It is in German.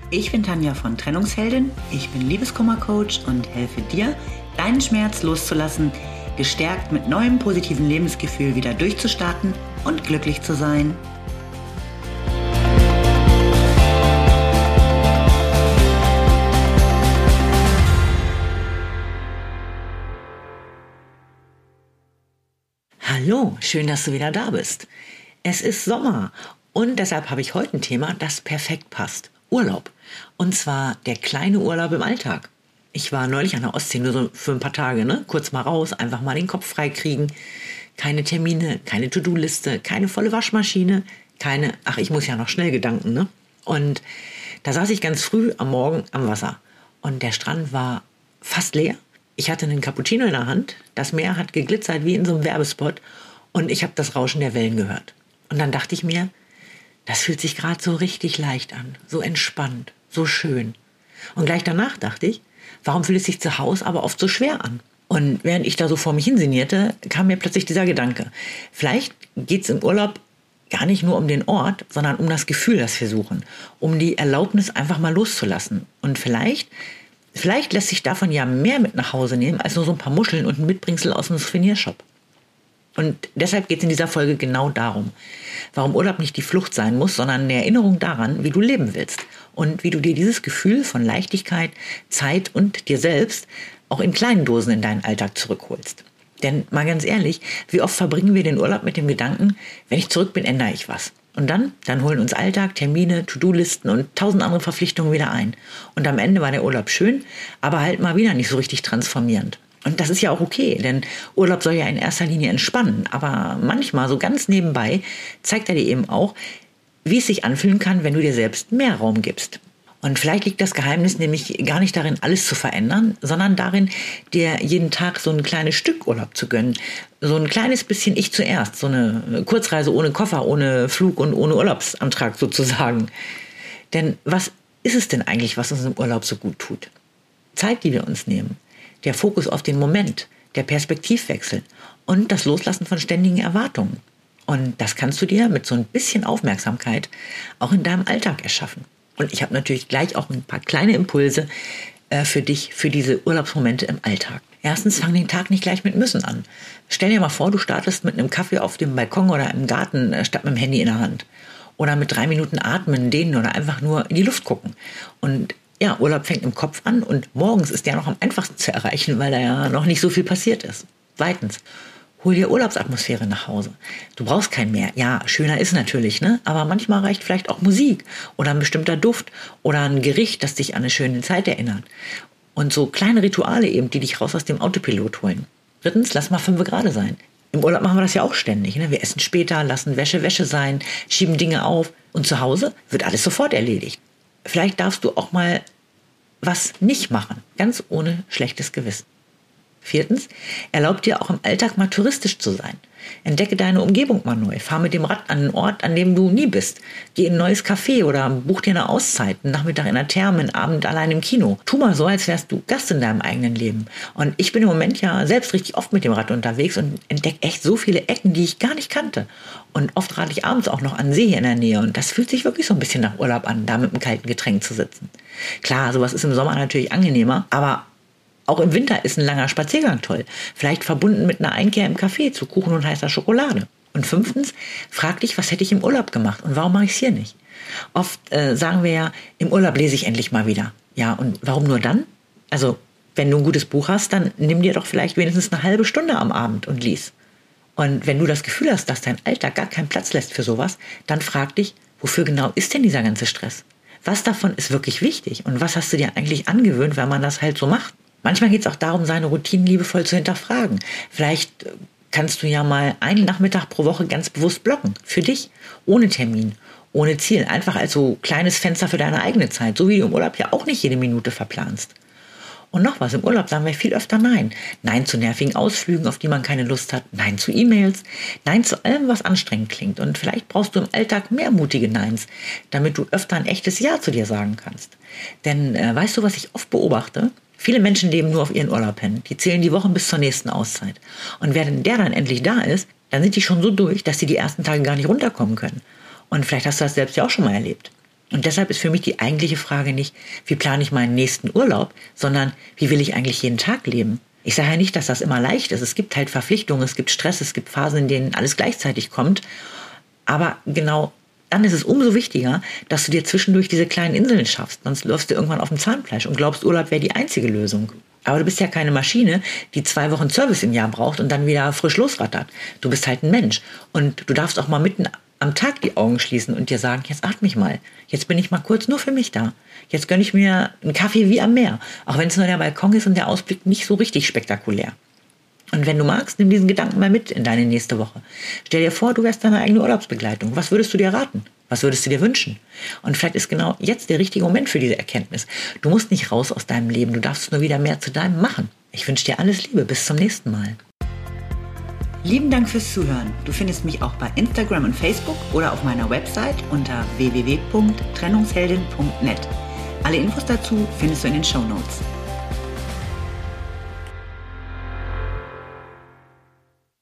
Ich bin Tanja von Trennungsheldin, ich bin Liebeskummer-Coach und helfe dir, deinen Schmerz loszulassen, gestärkt mit neuem positiven Lebensgefühl wieder durchzustarten und glücklich zu sein. Hallo, schön, dass du wieder da bist. Es ist Sommer und deshalb habe ich heute ein Thema, das perfekt passt. Urlaub. Und zwar der kleine Urlaub im Alltag. Ich war neulich an der Ostsee, nur so für ein paar Tage, kurz mal raus, einfach mal den Kopf frei kriegen. Keine Termine, keine To-Do-Liste, keine volle Waschmaschine, ich muss ja noch schnell Gedanken, Und da saß ich ganz früh am Morgen am Wasser und der Strand war fast leer. Ich hatte einen Cappuccino in der Hand, das Meer hat geglitzert wie in so einem Werbespot und ich habe das Rauschen der Wellen gehört. Und dann dachte ich mir, das fühlt sich gerade so richtig leicht an, so entspannt, so schön. Und gleich danach dachte ich, warum fühlt es sich zu Hause aber oft so schwer an? Und während ich da so vor mich hinsinnierte, kam mir plötzlich dieser Gedanke. Vielleicht geht es im Urlaub gar nicht nur um den Ort, sondern um das Gefühl, das wir suchen. Um die Erlaubnis, einfach mal loszulassen. Und vielleicht lässt sich davon ja mehr mit nach Hause nehmen, als nur so ein paar Muscheln und ein Mitbringsel aus dem Souvenirshop. Und deshalb geht es in dieser Folge genau darum, warum Urlaub nicht die Flucht sein muss, sondern eine Erinnerung daran, wie du leben willst und wie du dir dieses Gefühl von Leichtigkeit, Zeit und dir selbst auch in kleinen Dosen in deinen Alltag zurückholst. Denn mal ganz ehrlich, wie oft verbringen wir den Urlaub mit dem Gedanken, wenn ich zurück bin, ändere ich was. Und dann holen uns Alltag, Termine, To-Do-Listen und 1000 andere Verpflichtungen wieder ein. Und am Ende war der Urlaub schön, aber halt mal wieder nicht so richtig transformierend. Und das ist ja auch okay, denn Urlaub soll ja in erster Linie entspannen. Aber manchmal, so ganz nebenbei, zeigt er dir eben auch, wie es sich anfühlen kann, wenn du dir selbst mehr Raum gibst. Und vielleicht liegt das Geheimnis nämlich gar nicht darin, alles zu verändern, sondern darin, dir jeden Tag so ein kleines Stück Urlaub zu gönnen. So ein kleines bisschen Ich zuerst. So eine Kurzreise ohne Koffer, ohne Flug und ohne Urlaubsantrag sozusagen. Denn was ist es denn eigentlich, was uns im Urlaub so gut tut? Zeit, die wir uns nehmen. Der Fokus auf den Moment, der Perspektivwechsel und das Loslassen von ständigen Erwartungen. Und das kannst du dir mit so ein bisschen Aufmerksamkeit auch in deinem Alltag erschaffen. Und ich habe natürlich gleich auch ein paar kleine Impulse für dich, für diese Urlaubsmomente im Alltag. Erstens, fang den Tag nicht gleich mit Müssen an. Stell dir mal vor, du startest mit einem Kaffee auf dem Balkon oder im Garten statt mit dem Handy in der Hand. Oder mit 3 Minuten atmen, dehnen oder einfach nur in die Luft gucken. Und ja, Urlaub fängt im Kopf an und morgens ist der noch am einfachsten zu erreichen, weil da ja noch nicht so viel passiert ist. Zweitens, hol dir Urlaubsatmosphäre nach Hause. Du brauchst kein Meer. Ja, schöner ist natürlich, aber manchmal reicht vielleicht auch Musik oder ein bestimmter Duft oder ein Gericht, das dich an eine schöne Zeit erinnert. Und so kleine Rituale eben, die dich raus aus dem Autopilot holen. Drittens, lass mal 5 Grad sein. Im Urlaub machen wir das ja auch ständig. Wir essen später, lassen Wäsche sein, schieben Dinge auf. Und zu Hause wird alles sofort erledigt. Vielleicht darfst du auch mal was nicht machen, ganz ohne schlechtes Gewissen. Viertens, erlaub dir auch im Alltag mal touristisch zu sein. Entdecke deine Umgebung mal neu. Fahr mit dem Rad an einen Ort, an dem du nie bist. Geh in ein neues Café oder buch dir eine Auszeit, einen Nachmittag in einer Therme, einen Abend allein im Kino. Tu mal so, als wärst du Gast in deinem eigenen Leben. Und ich bin im Moment ja selbst richtig oft mit dem Rad unterwegs und entdecke echt so viele Ecken, die ich gar nicht kannte. Und oft radel ich abends auch noch an den See hier in der Nähe. Und das fühlt sich wirklich so ein bisschen nach Urlaub an, da mit einem kalten Getränk zu sitzen. Klar, sowas ist im Sommer natürlich angenehmer, aber auch im Winter ist ein langer Spaziergang toll. Vielleicht verbunden mit einer Einkehr im Café zu Kuchen und heißer Schokolade. Und 5. frag dich, was hätte ich im Urlaub gemacht und warum mache ich es hier nicht? Oft sagen wir ja, im Urlaub lese ich endlich mal wieder. Ja, und warum nur dann? Also, wenn du ein gutes Buch hast, dann nimm dir doch vielleicht wenigstens eine halbe Stunde am Abend und lies. Und wenn du das Gefühl hast, dass dein Alltag gar keinen Platz lässt für sowas, dann frag dich, wofür genau ist denn dieser ganze Stress? Was davon ist wirklich wichtig und was hast du dir eigentlich angewöhnt, wenn man das halt so macht? Manchmal geht es auch darum, seine Routinen liebevoll zu hinterfragen. Vielleicht kannst du ja mal einen Nachmittag pro Woche ganz bewusst blocken. Für dich. Ohne Termin. Ohne Ziel. Einfach als so kleines Fenster für deine eigene Zeit. So wie du im Urlaub ja auch nicht jede Minute verplanst. Und noch was. Im Urlaub sagen wir viel öfter Nein. Nein zu nervigen Ausflügen, auf die man keine Lust hat. Nein zu E-Mails. Nein zu allem, was anstrengend klingt. Und vielleicht brauchst du im Alltag mehr mutige Neins, damit du öfter ein echtes Ja zu dir sagen kannst. Denn weißt du, was ich oft beobachte? Viele Menschen leben nur auf ihren Urlaub hin. Die zählen die Wochen bis zur nächsten Auszeit. Und wenn der dann endlich da ist, dann sind die schon so durch, dass sie die ersten Tage gar nicht runterkommen können. Und vielleicht hast du das selbst ja auch schon mal erlebt. Und deshalb ist für mich die eigentliche Frage nicht, wie plane ich meinen nächsten Urlaub, sondern wie will ich eigentlich jeden Tag leben? Ich sage ja nicht, dass das immer leicht ist. Es gibt halt Verpflichtungen, es gibt Stress, es gibt Phasen, in denen alles gleichzeitig kommt. Aber genau dann ist es umso wichtiger, dass du dir zwischendurch diese kleinen Inseln schaffst. Sonst läufst du irgendwann auf dem Zahnfleisch und glaubst, Urlaub wäre die einzige Lösung. Aber du bist ja keine Maschine, die 2 Wochen Service im Jahr braucht und dann wieder frisch losrattert. Du bist halt ein Mensch. Und du darfst auch mal mitten am Tag die Augen schließen und dir sagen, jetzt atme ich mal. Jetzt bin ich mal kurz nur für mich da. Jetzt gönne ich mir einen Kaffee wie am Meer. Auch wenn es nur der Balkon ist und der Ausblick nicht so richtig spektakulär. Und wenn du magst, nimm diesen Gedanken mal mit in deine nächste Woche. Stell dir vor, du wärst deine eigene Urlaubsbegleitung. Was würdest du dir raten? Was würdest du dir wünschen? Und vielleicht ist genau jetzt der richtige Moment für diese Erkenntnis. Du musst nicht raus aus deinem Leben, du darfst nur wieder mehr zu deinem machen. Ich wünsche dir alles Liebe, bis zum nächsten Mal. Lieben Dank fürs Zuhören. Du findest mich auch bei Instagram und Facebook oder auf meiner Website unter www.trennungsheldin.net. Alle Infos dazu findest du in den Shownotes.